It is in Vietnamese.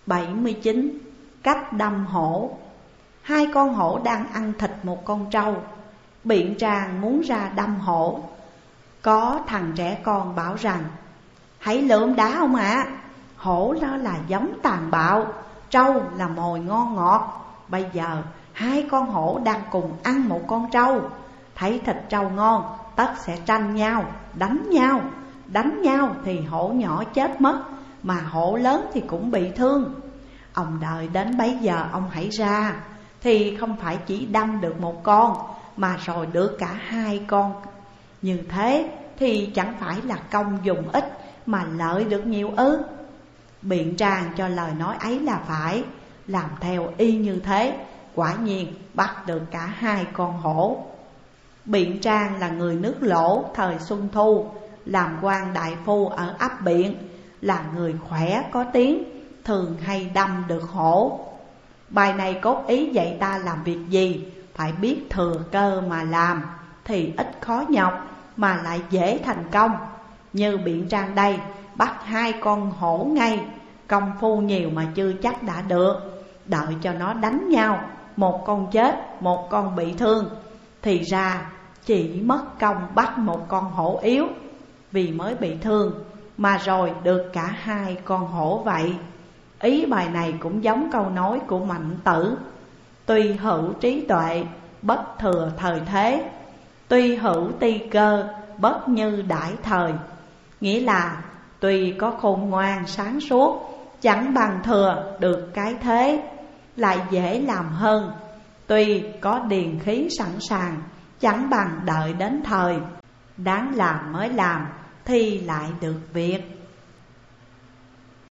79. Cách đâm hổ. Hai con hổ đang ăn thịt một con trâu. Biện Tràng muốn ra đâm hổ. Có thằng trẻ con bảo rằng: hãy lượm đá ông ạ, hổ đó là giống tàn bạo, trâu là mồi ngon ngọt. Bây giờ hai con hổ đang cùng ăn một con trâu. Thấy thịt trâu ngon, tất sẽ tranh nhau, đánh nhau. Đánh nhau thì hổ nhỏ chết mất, mà hổ lớn thì cũng bị thương. Ông đợi đến bấy giờ ông hãy ra, thì không phải chỉ đâm được một con, mà rồi được cả hai con. Như thế thì chẳng phải là công dùng ít, mà lợi được nhiều ư? Biện Tràng cho lời nói ấy là phải, làm theo y như thế. Quả nhiên bắt được cả hai con hổ. Biện Tràng là người nước Lỗ thời Xuân Thu, làm quan đại phu ở ấp Biện, là người khỏe có tiếng, thường hay đâm được hổ. Bài này cốt ý dạy ta làm việc gì phải biết thừa cơ mà làm, thì ít khó nhọc mà lại dễ thành công. Như Biện Tràng đây, bắt hai con hổ ngay, công phu nhiều mà chưa chắc đã được. Đợi cho nó đánh nhau, một con chết, một con bị thương, thì ra chỉ mất công bắt một con hổ yếu, vì mới bị thương, mà rồi được cả hai con hổ vậy. Ý bài này cũng giống câu nói của Mạnh Tử: tuy hữu trí tuệ, bất thừa thời thế, tuy hữu ti cơ, bất như đãi thời. Nghĩa là tuy có khôn ngoan sáng suốt, chẳng bằng thừa được cái thế, lại dễ làm hơn. Tuy có điền khí sẵn sàng, chẳng bằng đợi đến thời, đáng làm mới làm thì lại được việc.